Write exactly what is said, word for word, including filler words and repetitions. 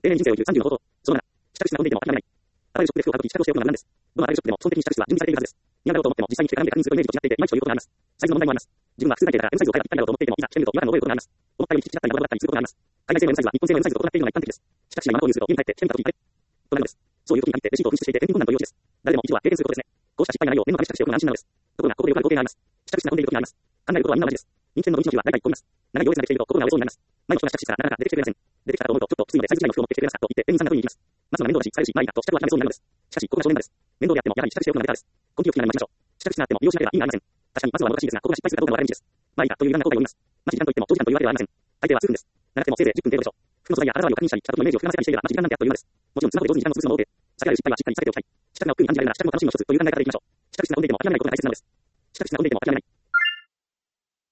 永遠に人生を生きるさんじゅうの冒頭。そのなな、試着室が飛んでいても諦めない。あらゆるショックで服を買うとき、試着をしておくのが無難です。どのあらゆるショックでも、基本的に試着室は準備されているはずです。嫌だろうと思っても、実際に着て鏡で確認するとイメージと違っていて、いまいちということがあります。サイズの問題もあります。自分は普通体型だから M サイズを買えばぴったりだろうと思っていても、いざ着てみると違和感を覚えることがあります。思ったよりちっちゃかったり、まだだったりすることがあります。海外製の M サイズは日本製の M サイズと異なっているのが一般的です。試着室が今購入すると家に帰って着てみたときに、あれとなるのです。そういう時に限ってレシートを紛失していて、返品困難という余地です。誰でも一度は経験することですね。こうした失敗がないよう、念のため試着しておくのが安心なのです。ところが、ここでよくある光景があります。試着室が混んでいる時があります。考えることはみんな同じです。人気店の土日の日は大体こう言います。長い行列ができていると心が折れそうになります。前の人が試着室からなかなか出てきてくれません。出てきたかと思うと、ちょっときついのでサイズ違いの服を持ってきてくれますかと言って店員さんが取りに行きます。まずは面倒だし、使えるし、まあいいかと試着は諦めそうになるのです。しかし、ここが正念場です。面倒であっても、やはり試着しておくのがベターです。根気を気になりましょう。試着室があっても利用しなければ意味がありません。確かに、まずはもどかしいですが、ここが失敗するかどうかの分かれ道です。まあいいかという油断な後悔を生みます。まず時間といっても長時間というわけではありません。大抵は数分です。長くてもせいぜいじゅっぷん程度でしょう。服の素材や肌触りを確認したり、着た時のイメージを膨らませたりしていれば、まず時間なんてあっという間です。もちろんスマホで上手に時間を潰すのも多く、避けられる失敗はしっかり避けておきたい。試着が億劫に感じられるなら試着も楽しみの一つという考え方でいきましょう。試着室が混んでいても諦めないことが大切なのです。